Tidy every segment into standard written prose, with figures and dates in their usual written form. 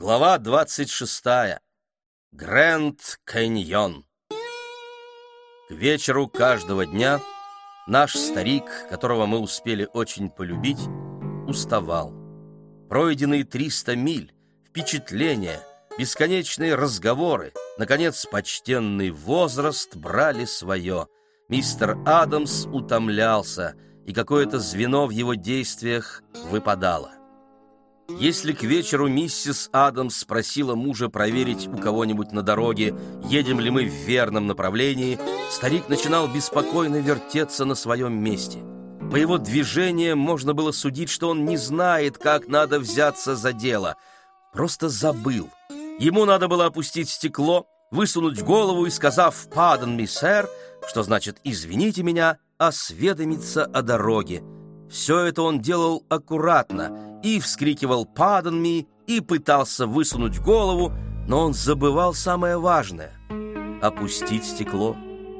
Глава 26. Грэнд Каньон. К вечеру каждого дня наш старик, которого мы успели очень полюбить, уставал. Пройденные 300 миль, впечатления, бесконечные разговоры, наконец, почтенный возраст брали свое. Мистер Адамс утомлялся, и какое-то звено в его действиях выпадало. Если к вечеру миссис Адамс спросила мужа проверить у кого-нибудь на дороге, едем ли мы в верном направлении, старик начинал беспокойно вертеться на своем месте. По его движениям можно было судить, что он не знает, как надо взяться за дело. Просто забыл. Ему надо было опустить стекло, высунуть голову и, сказав «Pardon me, sir», что значит «извините меня», осведомиться о дороге. Все это он делал аккуратно и вскрикивал «Pardon me» и пытался высунуть голову, но он забывал самое важное — опустить стекло.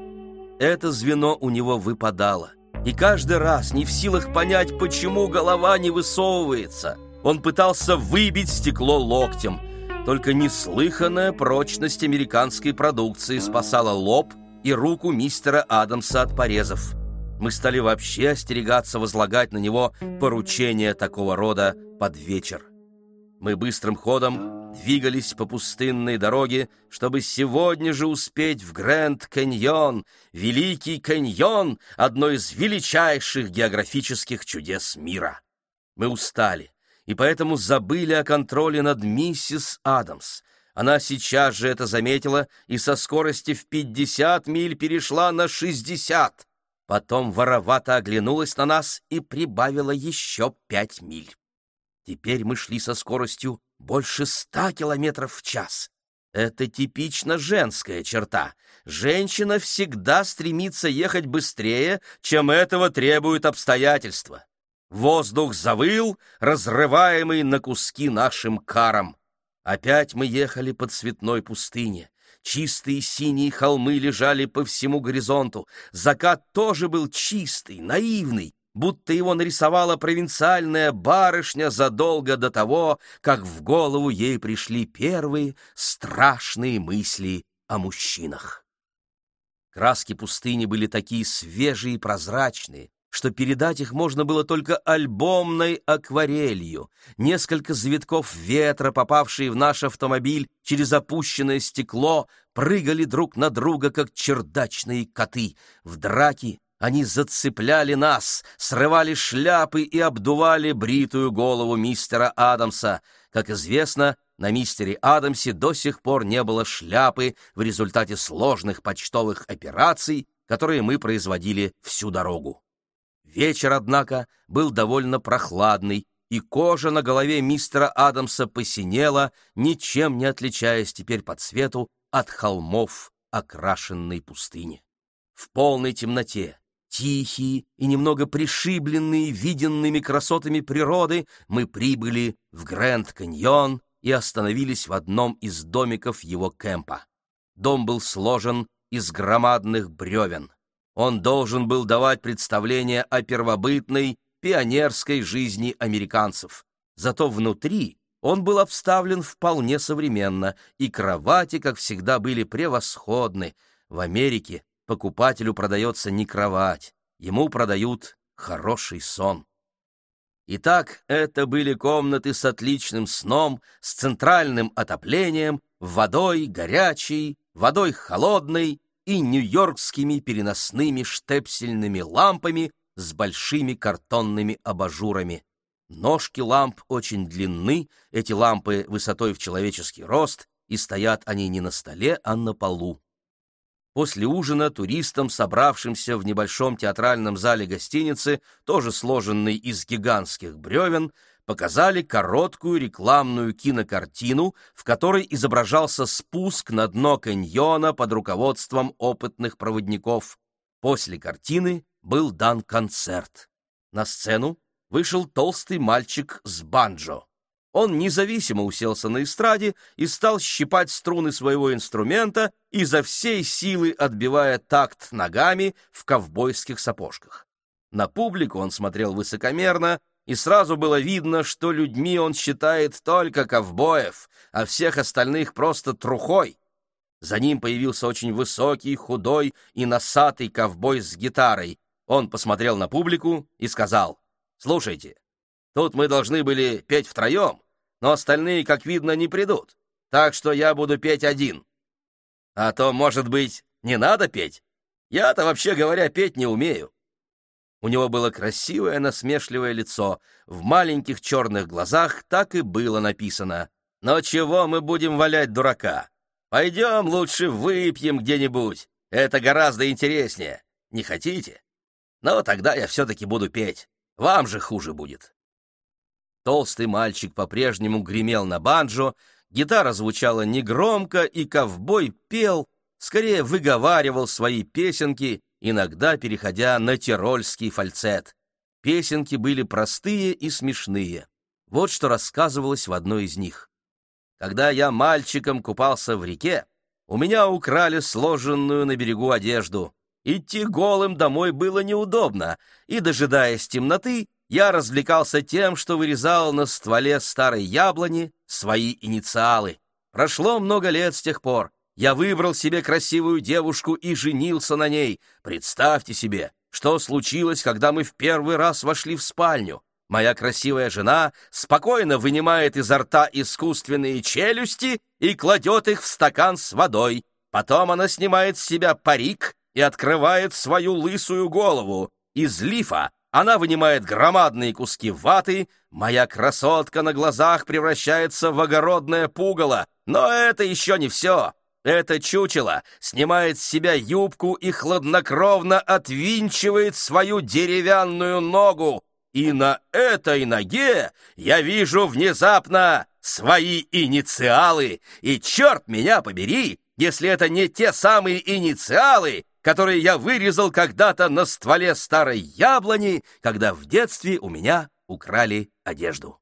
Это звено у него выпадало, и каждый раз, не в силах понять, почему голова не высовывается, он пытался выбить стекло локтем. Только неслыханная прочность американской продукции спасала лоб и руку мистера Адамса от порезов. Мы стали вообще остерегаться возлагать на него поручения такого рода под вечер. Мы быстрым ходом двигались по пустынной дороге, чтобы сегодня же успеть в Грэнд Каньон, Великий каньон, одно из величайших географических чудес мира. Мы устали, и поэтому забыли о контроле над миссис Адамс. Она сейчас же это заметила и со скорости в 50 миль перешла на 60. Потом воровато оглянулась на нас и прибавила еще 5 миль. Теперь мы шли со скоростью больше 100 километров в час. Это типично женская черта. Женщина всегда стремится ехать быстрее, чем этого требуют обстоятельства. Воздух завыл, разрываемый на куски нашим каром. Опять мы ехали по цветной пустыне. Чистые синие холмы лежали по всему горизонту. Закат тоже был чистый, наивный, будто его нарисовала провинциальная барышня задолго до того, как в голову ей пришли первые страшные мысли о мужчинах. Краски пустыни были такие свежие и прозрачные, что передать их можно было только альбомной акварелью. Несколько завитков ветра, попавшие в наш автомобиль через опущенное стекло, прыгали друг на друга, как чердачные коты. В драке они зацепляли нас, срывали шляпы и обдували бритую голову мистера Адамса. Как известно, на мистере Адамсе до сих пор не было шляпы в результате сложных почтовых операций, которые мы производили всю дорогу. Вечер, однако, был довольно прохладный, и кожа на голове мистера Адамса посинела, ничем не отличаясь теперь по цвету от холмов окрашенной пустыни. В полной темноте, тихие и немного пришибленные виденными красотами природы, мы прибыли в Грэнд Каньон и остановились в одном из домиков его кемпа. Дом был сложен из громадных бревен. Он должен был давать представление о первобытной, пионерской жизни американцев. Зато внутри он был обставлен вполне современно, и кровати, как всегда, были превосходны. В Америке покупателю продается не кровать, ему продают хороший сон. Итак, это были комнаты с отличным сном, с центральным отоплением, водой горячей, водой холодной и нью-йоркскими переносными штепсельными лампами с большими картонными абажурами. Ножки ламп очень длинны, эти лампы высотой в человеческий рост, и стоят они не на столе, а на полу. После ужина туристам, собравшимся в небольшом театральном зале гостиницы, тоже сложенной из гигантских бревен, показали короткую рекламную кинокартину, в которой изображался спуск на дно каньона под руководством опытных проводников. После картины был дан концерт. На сцену вышел толстый мальчик с банджо. Он независимо уселся на эстраде и стал щипать струны своего инструмента, изо всей силы отбивая такт ногами в ковбойских сапожках. На публику он смотрел высокомерно и сразу было видно, что людьми он считает только ковбоев, а всех остальных просто трухой. За ним появился очень высокий, худой и носатый ковбой с гитарой. Он посмотрел на публику и сказал: «Слушайте, тут мы должны были петь втроем, но остальные, как видно, не придут, так что я буду петь один. А то, может быть, не надо петь? Я-то, вообще говоря, петь не умею». У него было красивое насмешливое лицо, в маленьких черных глазах так и было написано: «Но чего мы будем валять дурака? Пойдем лучше выпьем где-нибудь, это гораздо интереснее. Не хотите? Но тогда я все-таки буду петь, вам же хуже будет». Толстый мальчик по-прежнему гремел на банджо, гитара звучала негромко, и ковбой пел, скорее выговаривал свои песенки, иногда переходя на тирольский фальцет. Песенки были простые и смешные. Вот что рассказывалось в одной из них. «Когда я мальчиком купался в реке, у меня украли сложенную на берегу одежду. Идти голым домой было неудобно, и, дожидаясь темноты, я развлекался тем, что вырезал на стволе старой яблони свои инициалы. Прошло много лет с тех пор. Я выбрал себе красивую девушку и женился на ней. Представьте себе, что случилось, когда мы в первый раз вошли в спальню. Моя красивая жена спокойно вынимает изо рта искусственные челюсти и кладет их в стакан с водой. Потом она снимает с себя парик и открывает свою лысую голову. Из лифа она вынимает громадные куски ваты. Моя красотка на глазах превращается в огородное пугало. Но это еще не все. Это чучело снимает с себя юбку и хладнокровно отвинчивает свою деревянную ногу. И на этой ноге я вижу внезапно свои инициалы. И черт меня побери, если это не те самые инициалы, которые я вырезал когда-то на стволе старой яблони, когда в детстве у меня украли одежду».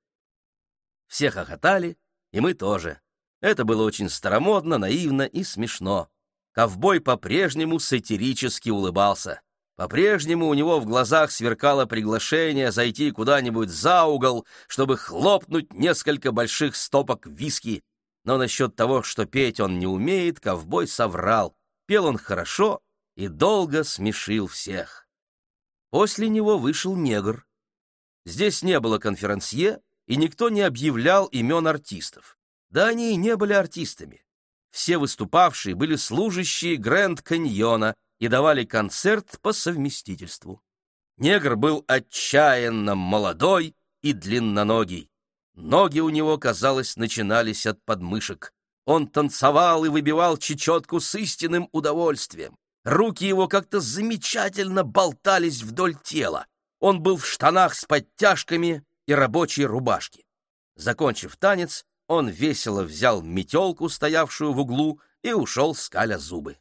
Все хохотали, и мы тоже. Это было очень старомодно, наивно и смешно. Ковбой по-прежнему сатирически улыбался. По-прежнему у него в глазах сверкало приглашение зайти куда-нибудь за угол, чтобы хлопнуть несколько больших стопок виски. Но насчет того, что петь он не умеет, ковбой соврал. Пел он хорошо и долго смешил всех. После него вышел негр. Здесь не было конферансье, и никто не объявлял имен артистов. Да они и не были артистами. Все выступавшие были служащие Грэнд-каньона и давали концерт по совместительству. Негр был отчаянно молодой и длинноногий. Ноги у него, казалось, начинались от подмышек. Он танцевал и выбивал чечетку с истинным удовольствием. Руки его как-то замечательно болтались вдоль тела. Он был в штанах с подтяжками и рабочей рубашке. Закончив танец, он весело взял метелку, стоявшую в углу, и ушел, скаля зубы.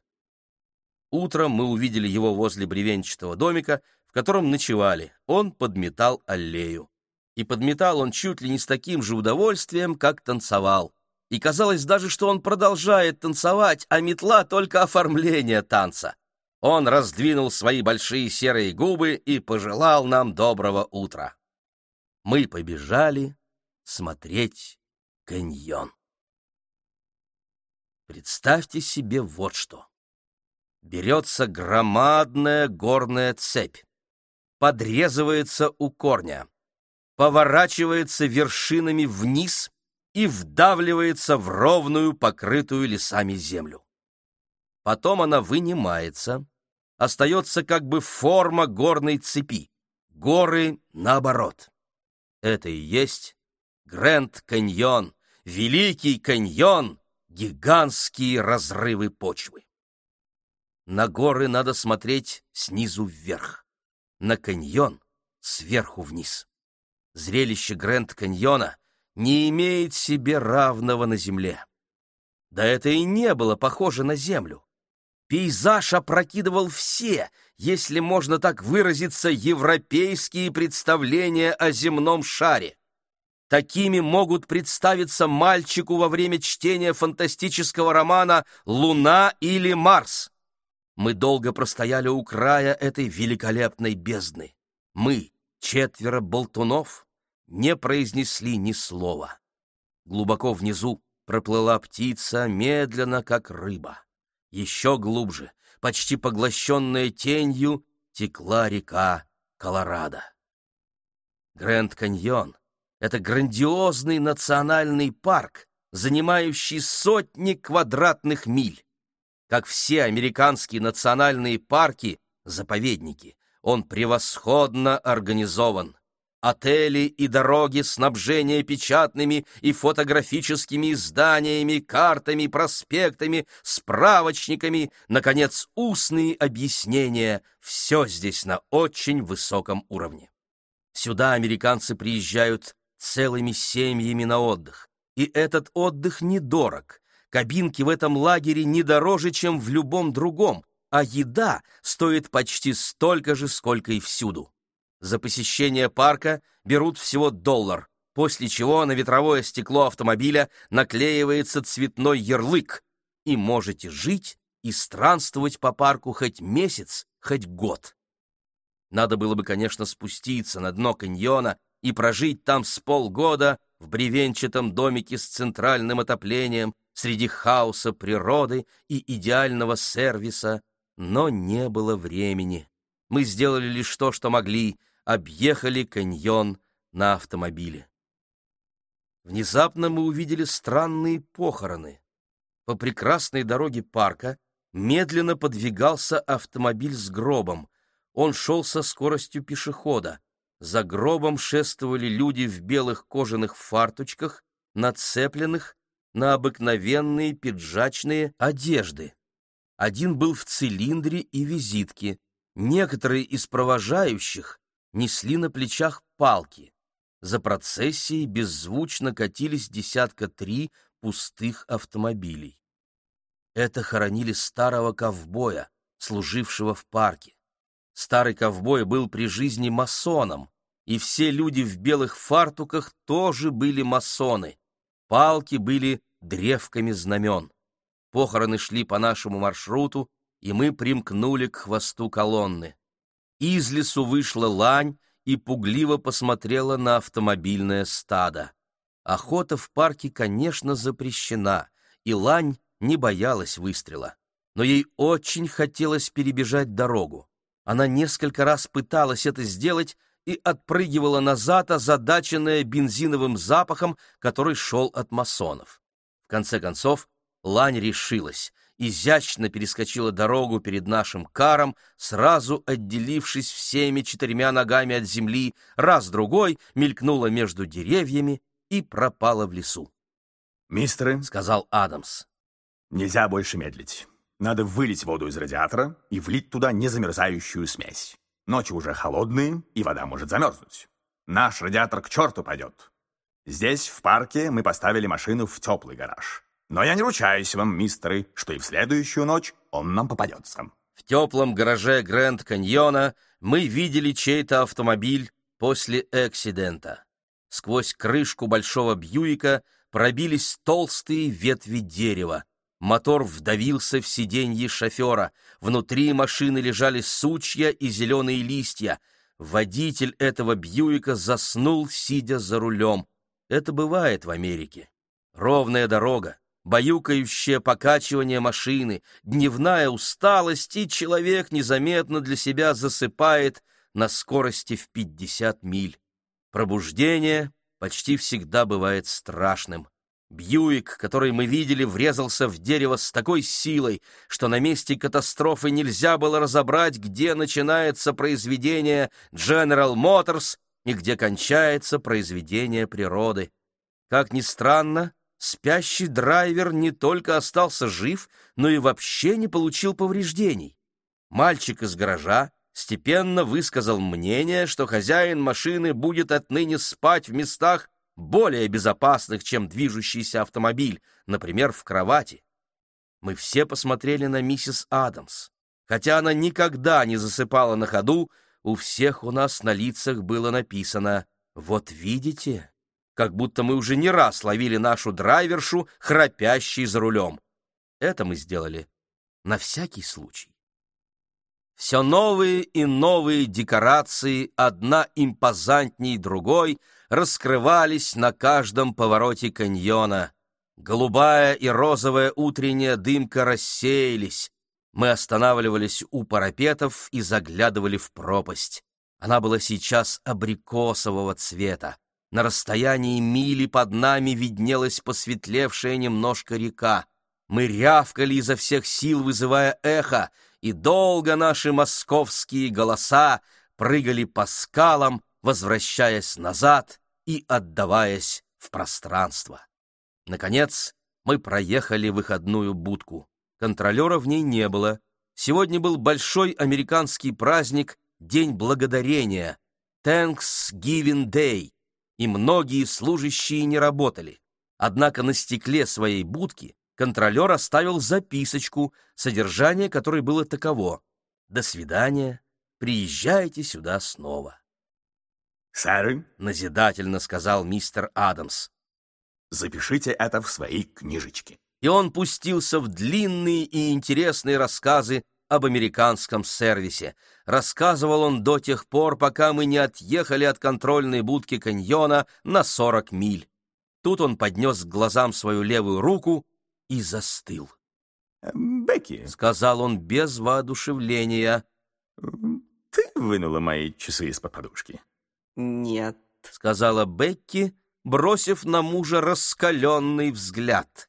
Утром мы увидели его возле бревенчатого домика, в котором ночевали. Он подметал аллею. И подметал он чуть ли не с таким же удовольствием, как танцевал. И казалось даже, что он продолжает танцевать, а метла только оформление танца. Он раздвинул свои большие серые губы и пожелал нам доброго утра. Мы побежали смотреть каньон. Представьте себе вот что. Берется громадная горная цепь, подрезывается у корня, поворачивается вершинами вниз и вдавливается в ровную, покрытую лесами землю. Потом она вынимается, остается как бы форма горной цепи, горы наоборот. Это и есть Грэнд-каньон, Великий каньон, гигантские разрывы почвы. На горы надо смотреть снизу вверх, на каньон сверху вниз. Зрелище Грэнд-каньона не имеет себе равного на земле. Да это и не было похоже на землю. Пейзаж опрокидывал все, если можно так выразиться, европейские представления о земном шаре. Такими могут представиться мальчику во время чтения фантастического романа «Луна или Марс». Мы долго простояли у края этой великолепной бездны. Мы, 4 болтунов, не произнесли ни слова. Глубоко внизу проплыла птица, медленно, как рыба. Еще глубже, почти поглощенная тенью, текла река Колорадо. Грэнд-каньон — это грандиозный национальный парк, занимающий сотни квадратных миль. Как все американские национальные парки, заповедники, он превосходно организован. Отели и дороги, снабжение печатными и фотографическими изданиями, картами, проспектами, справочниками, наконец, устные объяснения — все здесь на очень высоком уровне. Сюда американцы приезжают целыми семьями на отдых. И этот отдых недорог. Кабинки в этом лагере не дороже, чем в любом другом, а еда стоит почти столько же, сколько и всюду. За посещение парка берут всего $1, после чего на ветровое стекло автомобиля наклеивается цветной ярлык, и можете жить и странствовать по парку хоть месяц, хоть год. Надо было бы, конечно, спуститься на дно каньона и прожить там с полгода в бревенчатом домике с центральным отоплением среди хаоса природы и идеального сервиса, но не было времени. Мы сделали лишь то, что могли, объехали каньон на автомобиле. Внезапно мы увидели странные похороны. По прекрасной дороге парка медленно подвигался автомобиль с гробом. Он шел со скоростью пешехода. За гробом шествовали люди в белых кожаных фарточках, нацепленных на обыкновенные пиджачные одежды. Один был в цилиндре и визитке. Некоторые из провожающих несли на плечах палки. За процессией беззвучно катились 3 пустых автомобилей. Это хоронили старого ковбоя, служившего в парке. Старый ковбой был при жизни масоном, и все люди в белых фартуках тоже были масоны. Палки были древками знамен. Похороны шли по нашему маршруту, и мы примкнули к хвосту колонны. Из лесу вышла лань и пугливо посмотрела на автомобильное стадо. Охота в парке, конечно, запрещена, и лань не боялась выстрела. Но ей очень хотелось перебежать дорогу. Она несколько раз пыталась это сделать и отпрыгивала назад, озадаченная бензиновым запахом, который шел от масонов. В конце концов, лань решилась, изящно перескочила дорогу перед нашим каром, сразу отделившись всеми 4 ногами от земли, раз-другой мелькнула между деревьями и пропала в лесу. «Мистеры», — сказал Адамс, — «нельзя больше медлить. Надо вылить воду из радиатора и влить туда незамерзающую смесь. Ночи уже холодные, и вода может замерзнуть. Наш радиатор к черту пойдет. Здесь, в парке, мы поставили машину в теплый гараж. Но я не ручаюсь вам, мистеры, что и в следующую ночь он нам попадется». В теплом гараже Грэнд-каньона мы видели чей-то автомобиль после эксидента. Сквозь крышку большого Бьюика пробились толстые ветви дерева. Мотор вдавился в сиденье шофера. Внутри машины лежали сучья и зеленые листья. Водитель этого Бьюика заснул, сидя за рулем. Это бывает в Америке. Ровная дорога, баюкающее покачивание машины, дневная усталость, и человек незаметно для себя засыпает на скорости в 50 миль. Пробуждение почти всегда бывает страшным. Бьюик, который мы видели, врезался в дерево с такой силой, что на месте катастрофы нельзя было разобрать, где начинается произведение General Motors и где кончается произведение природы. Как ни странно, спящий драйвер не только остался жив, но и вообще не получил повреждений. Мальчик из гаража степенно высказал мнение, что хозяин машины будет отныне спать в местах более безопасных, чем движущийся автомобиль, например, в кровати. Мы все посмотрели на миссис Адамс. Хотя она никогда не засыпала на ходу, у всех у нас на лицах было написано «Вот видите», как будто мы уже не раз ловили нашу драйвершу, храпящей за рулем. Это мы сделали на всякий случай. Все новые и новые декорации, одна импозантней другой, раскрывались на каждом повороте каньона. Голубая и розовая утренняя дымка рассеялись. Мы останавливались у парапетов и заглядывали в пропасть. Она была сейчас абрикосового цвета. На расстоянии мили под нами виднелась посветлевшая немножко река. Мы рявкали изо всех сил, вызывая эхо, и долго наши московские голоса прыгали по скалам, возвращаясь назад и отдаваясь в пространство. Наконец, мы проехали выходную будку. Контролера в ней не было. Сегодня был большой американский праздник День Благодарения, Thanksgiving Day, и многие служащие не работали. Однако на стекле своей будки контролер оставил записочку, содержание которой было таково: «До свидания, приезжайте сюда снова». «Сэр», — назидательно сказал мистер Адамс, — «запишите это в свои книжечки». И он пустился в длинные и интересные рассказы об американском сервисе. Рассказывал он до тех пор, пока мы не отъехали от контрольной будки каньона на 40 миль. Тут он поднес к глазам свою левую руку и застыл. «Бекки», — сказал он без воодушевления, — «ты вынула мои часы из-под подушки?» «Нет», — сказала Бекки, бросив на мужа раскаленный взгляд.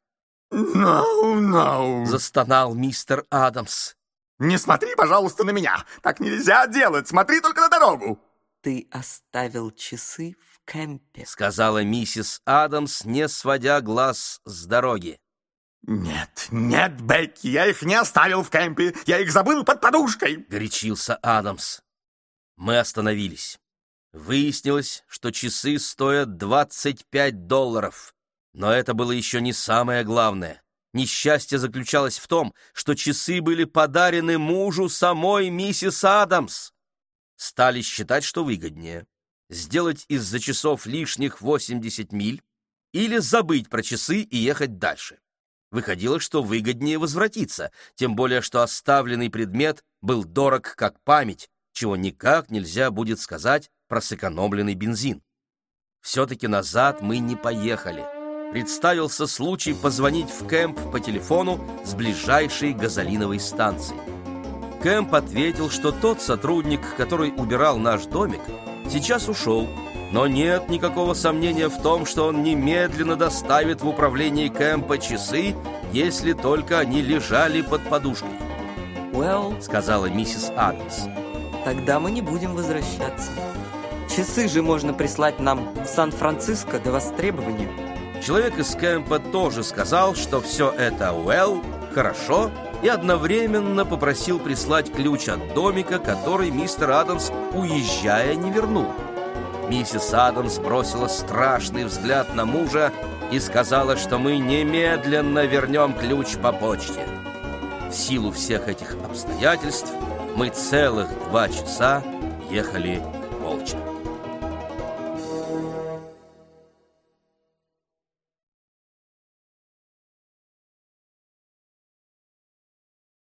«No. Застонал мистер Адамс. Не смотри, пожалуйста, на меня. Так нельзя делать. Смотри только на дорогу». «Ты оставил часы в кемпе», — сказала миссис Адамс, не сводя глаз с дороги. «Нет, Бекки, я их не оставил в кемпе. Я их забыл под подушкой», — горячился Адамс. Мы остановились. Выяснилось, что часы стоят $25. Но это было еще не самое главное. Несчастье заключалось в том, что часы были подарены мужу самой миссис Адамс. Стали считать, что выгоднее — сделать из-за часов лишних 80 миль или забыть про часы и ехать дальше. Выходило, что выгоднее возвратиться, тем более что оставленный предмет был дорог как память, чего никак нельзя будет сказать про сэкономленный бензин. Все-таки назад мы не поехали. Представился случай позвонить в Кэмп по телефону с ближайшей газолиновой станции. Кэмп ответил, что тот сотрудник, который убирал наш домик, сейчас ушел, но нет никакого сомнения в том, что он немедленно доставит в управление Кэмпа часы, если только они лежали под подушкой. «Well», — сказала миссис Адамс, — «тогда мы не будем возвращаться. Часы же можно прислать нам в Сан-Франциско до востребования». Человек из Кэмпа тоже сказал, что все это хорошо, и одновременно попросил прислать ключ от домика, который мистер Адамс, уезжая, не вернул. Миссис Адамс бросила страшный взгляд на мужа и сказала, что мы немедленно вернем ключ по почте. В силу всех этих обстоятельств мы целых 2 часа ехали